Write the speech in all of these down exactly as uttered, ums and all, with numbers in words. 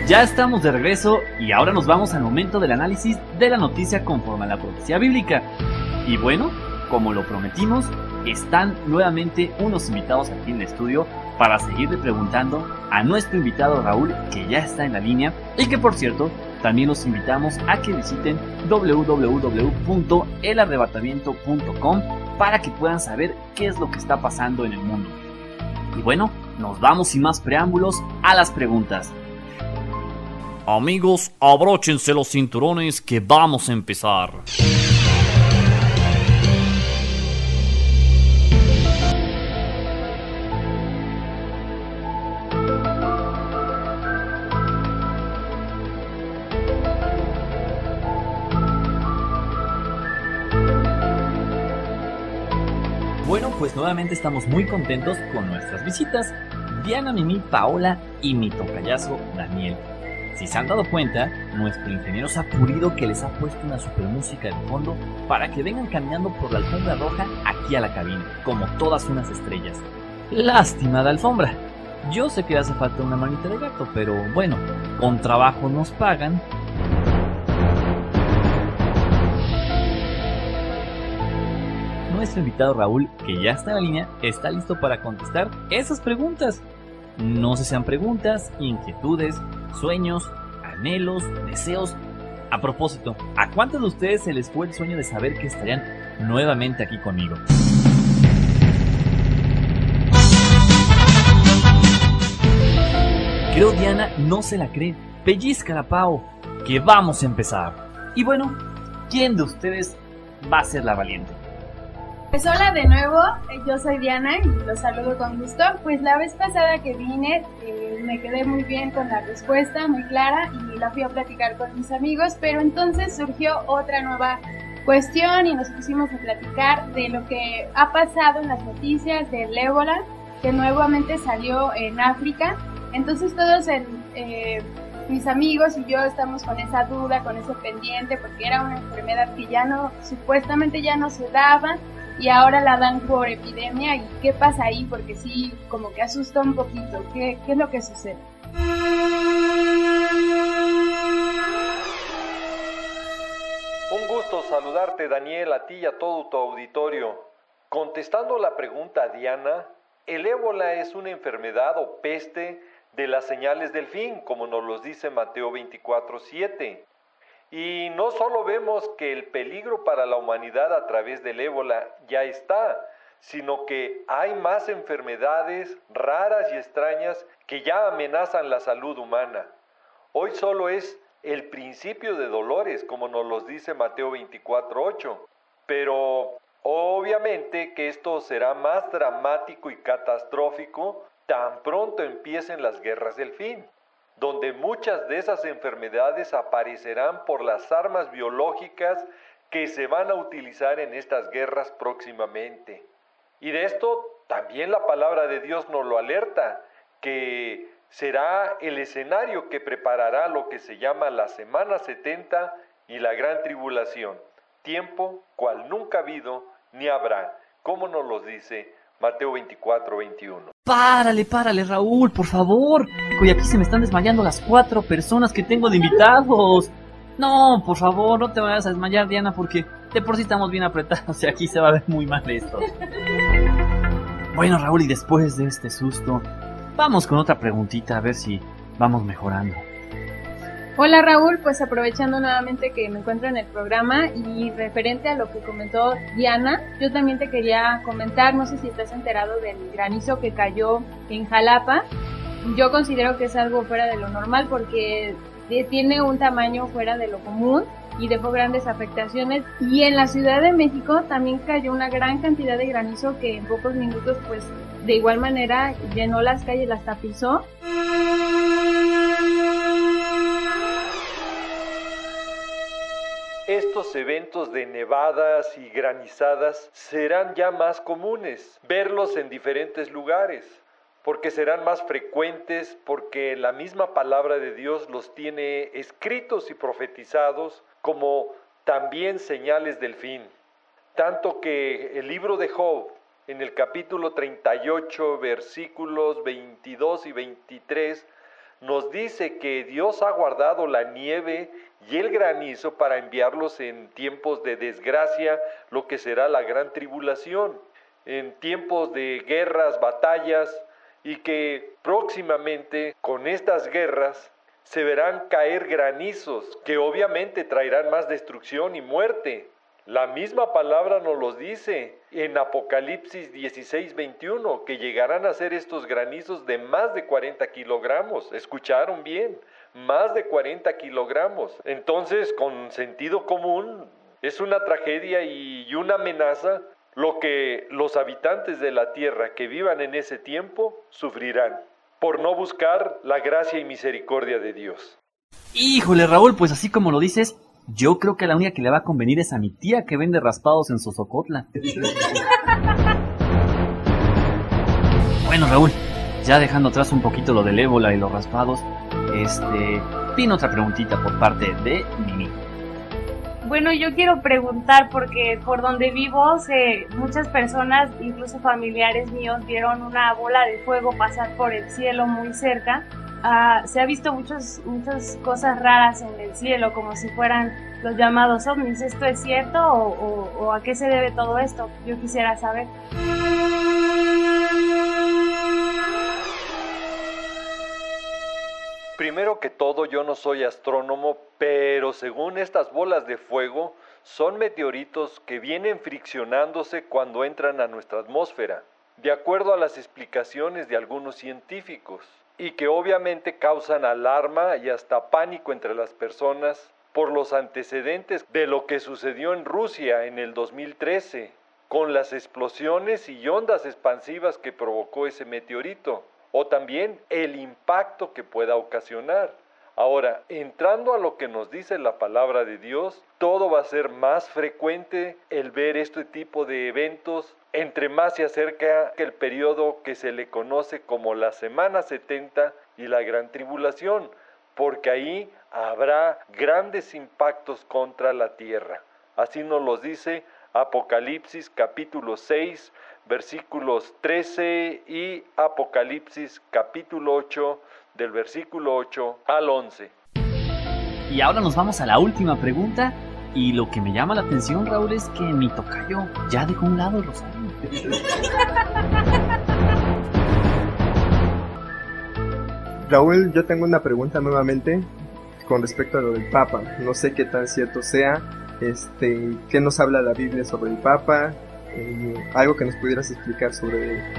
Ya estamos de regreso y ahora nos vamos al momento del análisis de la noticia conforme a la profecía bíblica. Y bueno, como lo prometimos, están nuevamente unos invitados aquí en el estudio para seguirle preguntando a nuestro invitado Raúl, que ya está en la línea, y que por cierto, también los invitamos a que visiten doble u doble u doble u punto el arrebatamiento punto com para que puedan saber qué es lo que está pasando en el mundo. Y bueno, nos vamos sin más preámbulos a las preguntas. Amigos, abróchense los cinturones que vamos a empezar. Bueno, pues nuevamente estamos muy contentos con nuestras visitas, Diana, Mimi, Paola y mi tocayazo Daniel. Si se han dado cuenta, nuestro ingeniero se ha pulido que les ha puesto una super música de fondo para que vengan caminando por la alfombra roja aquí a la cabina, como todas unas estrellas. Lástima de alfombra. Yo sé que hace falta una manita de gato, pero bueno, con trabajo nos pagan. Nuestro invitado Raúl, que ya está en la línea, está listo para contestar esas preguntas. No sé si sean preguntas, inquietudes, sueños, anhelos, deseos. A propósito, ¿a cuántos de ustedes se les fue el sueño de saber que estarían nuevamente aquí conmigo? Creo Diana no se la cree. Pellizca Pau, que vamos a empezar. Y bueno, ¿quién de ustedes va a ser la valiente? Pues hola de nuevo, yo soy Diana y los saludo con gusto. Pues la vez pasada que vine eh, me quedé muy bien con la respuesta, muy clara, y la fui a platicar con mis amigos, pero entonces surgió otra nueva cuestión y nos pusimos a platicar de lo que ha pasado en las noticias del ébola, que nuevamente salió en África. Entonces todos en, eh, mis amigos y yo estamos con esa duda, con ese pendiente, porque era una enfermedad que ya no, supuestamente ya no se daba, y ahora la dan por epidemia. ¿Y qué pasa ahí? Porque sí, como que asusta un poquito. ¿Qué, qué es lo que sucede? Un gusto saludarte, Daniel, a ti y a todo tu auditorio. Contestando la pregunta, Diana, el ébola es una enfermedad o peste de las señales del fin, como nos los dice Mateo veinticuatro siete. Y no solo vemos que el peligro para la humanidad a través del ébola ya está, sino que hay más enfermedades raras y extrañas que ya amenazan la salud humana. Hoy solo es el principio de dolores, como nos los dice Mateo veinticuatro ocho, pero obviamente que esto será más dramático y catastrófico tan pronto empiecen las guerras del fin, donde muchas de esas enfermedades aparecerán por las armas biológicas que se van a utilizar en estas guerras próximamente. Y de esto también la palabra de Dios nos lo alerta, que será el escenario que preparará lo que se llama la semana setenta y la gran tribulación, tiempo cual nunca ha habido ni habrá, como nos lo dice Mateo veinticuatro veintiuno. Párale, párale, Raúl, por favor. Y aquí se me están desmayando las cuatro personas que tengo de invitados. No, por favor, no te vayas a desmayar, Diana, porque de por sí estamos bien apretados y aquí se va a ver muy mal esto. Bueno, Raúl, y después de este susto, vamos con otra preguntita a ver si vamos mejorando. Hola Raúl, pues aprovechando nuevamente que me encuentro en el programa y referente a lo que comentó Diana, yo también te quería comentar, no sé si estás enterado del granizo que cayó en Jalapa. Yo considero que es algo fuera de lo normal porque tiene un tamaño fuera de lo común y dejó grandes afectaciones. Y en la Ciudad de México también cayó una gran cantidad de granizo que en pocos minutos pues de igual manera llenó las calles, las tapizó. Estos eventos de nevadas y granizadas serán ya más comunes, verlos en diferentes lugares, porque serán más frecuentes, porque la misma palabra de Dios los tiene escritos y profetizados como también señales del fin. Tanto que el libro de Job, en el capítulo treinta y ocho, versículos veintidós y veintitrés, nos dice que Dios ha guardado la nieve y el granizo para enviarlos en tiempos de desgracia, lo que será la gran tribulación, en tiempos de guerras, batallas, y que próximamente con estas guerras se verán caer granizos que obviamente traerán más destrucción y muerte. La misma palabra nos los dice en Apocalipsis dieciséis veintiuno, que llegarán a ser estos granizos de más de cuarenta kilogramos. ¿Escucharon bien? Más de cuarenta kilogramos. Entonces, con sentido común, es una tragedia y una amenaza lo que los habitantes de la tierra que vivan en ese tiempo sufrirán por no buscar la gracia y misericordia de Dios. Híjole, Raúl, pues así como lo dices, yo creo que la única que le va a convenir es a mi tía que vende raspados en Sosocotla. Bueno, Raúl, ya dejando atrás un poquito lo del ébola y los raspados, este, tiene otra preguntita por parte de Mimi. Bueno, yo quiero preguntar porque por donde vivo, se, muchas personas, incluso familiares míos, vieron una bola de fuego pasar por el cielo muy cerca. Uh, se ha visto muchos, muchas cosas raras en el cielo, como si fueran los llamados ovnis. ¿Esto es cierto o, o, o a qué se debe todo esto? Yo quisiera saber. Primero que todo, yo no soy astrónomo, pero según estas bolas de fuego, son meteoritos que vienen friccionándose cuando entran a nuestra atmósfera, de acuerdo a las explicaciones de algunos científicos, y que obviamente causan alarma y hasta pánico entre las personas por los antecedentes de lo que sucedió en Rusia en el dos mil trece, con las explosiones y ondas expansivas que provocó ese meteorito, o también el impacto que pueda ocasionar. Ahora, entrando a lo que nos dice la palabra de Dios, todo va a ser más frecuente el ver este tipo de eventos entre más se acerca el periodo que se le conoce como la semana setenta y la gran tribulación, porque ahí habrá grandes impactos contra la tierra. Así nos los dice Apocalipsis capítulo seis, versículos trece y Apocalipsis capítulo ocho, del versículo ocho al once. Y ahora nos vamos a la última pregunta, y lo que me llama la atención, Raúl, es que mi tocayo ya dejó a un lado el rosario. Raúl, yo tengo una pregunta nuevamente con respecto a lo del Papa. No sé qué tan cierto sea. Este, ¿qué nos habla la Biblia sobre el Papa? Eh, algo que nos pudieras explicar sobre él.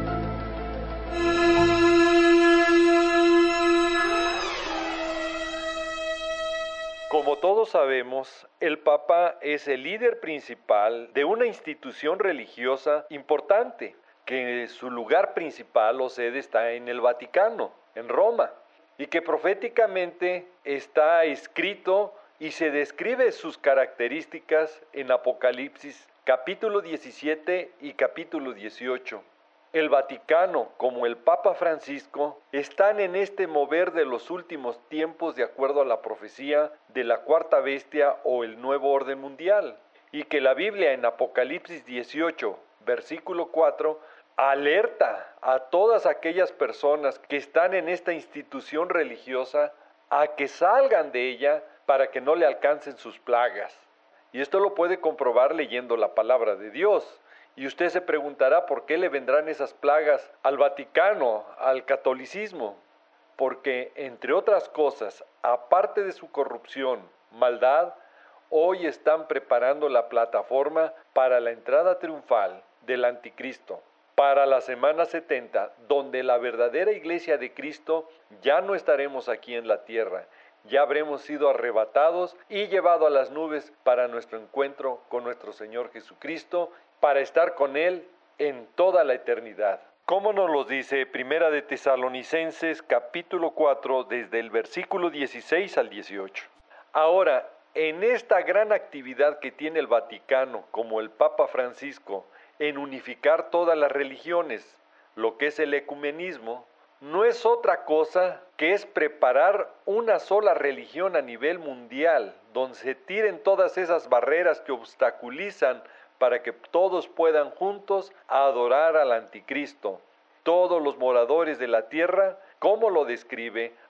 Como todos sabemos, el Papa es el líder principal de una institución religiosa importante, que su lugar principal o sede está en el Vaticano, en Roma, y que proféticamente está escrito y se describe sus características en Apocalipsis capítulo diecisiete y capítulo dieciocho. El Vaticano, como el Papa Francisco, están en este mover de los últimos tiempos de acuerdo a la profecía de la cuarta bestia o el nuevo orden mundial, y que la Biblia en Apocalipsis dieciocho, versículo cuatro, alerta a todas aquellas personas que están en esta institución religiosa a que salgan de ella para que no le alcancen sus plagas. Y esto lo puede comprobar leyendo la palabra de Dios. Y usted se preguntará por qué le vendrán esas plagas al Vaticano, al catolicismo. Porque, entre otras cosas, aparte de su corrupción, maldad, hoy están preparando la plataforma para la entrada triunfal del anticristo, para la semana setenta, donde la verdadera iglesia de Cristo ya no estaremos aquí en la tierra. Ya habremos sido arrebatados y llevados a las nubes para nuestro encuentro con nuestro Señor Jesucristo, para estar con Él en toda la eternidad. ¿Cómo nos lo dice Primera de Tesalonicenses capítulo cuatro, desde el versículo dieciséis al dieciocho? Ahora, en esta gran actividad que tiene el Vaticano, como el Papa Francisco, en unificar todas las religiones, lo que es el ecumenismo, no es otra cosa que es preparar una sola religión a nivel mundial, donde se tiren todas esas barreras que obstaculizan para que todos puedan juntos adorar al anticristo. Todos los moradores de la tierra, como lo describe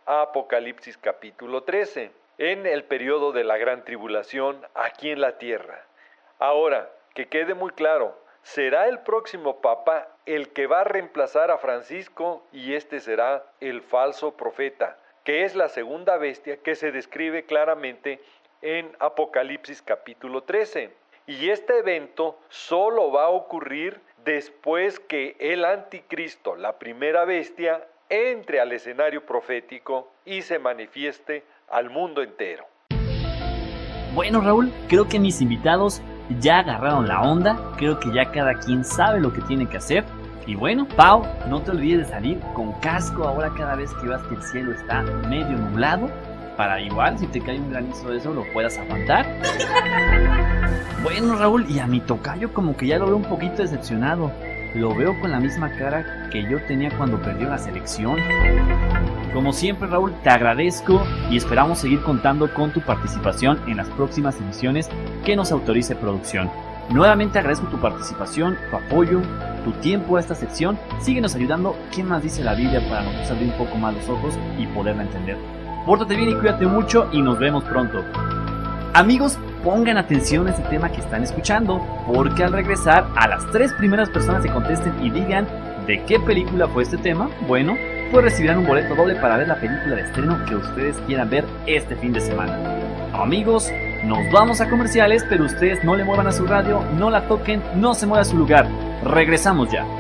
a Apocalipsis capítulo trece, en el periodo de la gran tribulación aquí en la tierra. Ahora, que quede muy claro, será el próximo Papa el que va a reemplazar a Francisco y este será el falso profeta, que es la segunda bestia que se describe claramente en Apocalipsis capítulo trece. Y este evento solo va a ocurrir después que el anticristo, la primera bestia, entre al escenario profético y se manifieste al mundo entero. Bueno, Raúl, creo que mis invitados ya agarraron la onda, creo que ya cada quien sabe lo que tiene que hacer. Y bueno, Pau, no te olvides de salir con casco ahora cada vez que veas que el cielo está medio nublado, para igual si te cae un granizo de eso lo puedas aguantar. Bueno, Raúl, y a mi tocayo como que ya lo veo un poquito decepcionado. Lo veo con la misma cara que yo tenía cuando perdió la selección. Como siempre, Raúl, te agradezco y esperamos seguir contando con tu participación en las próximas emisiones que nos autorice producción. Nuevamente agradezco tu participación, tu apoyo, tu tiempo a esta sección. Síguenos ayudando. ¿Qué más dice la Biblia para nosotros abrir un poco más los ojos y poderla entender? Pórtate bien y cuídate mucho y nos vemos pronto. Amigos, pongan atención a este tema que están escuchando, porque al regresar, a las tres primeras personas que contesten y digan de qué película fue este tema, bueno, pues recibirán un boleto doble para ver la película de estreno que ustedes quieran ver este fin de semana. Amigos, nos vamos a comerciales, pero ustedes no le muevan a su radio, no la toquen, no se mueva a su lugar. Regresamos ya.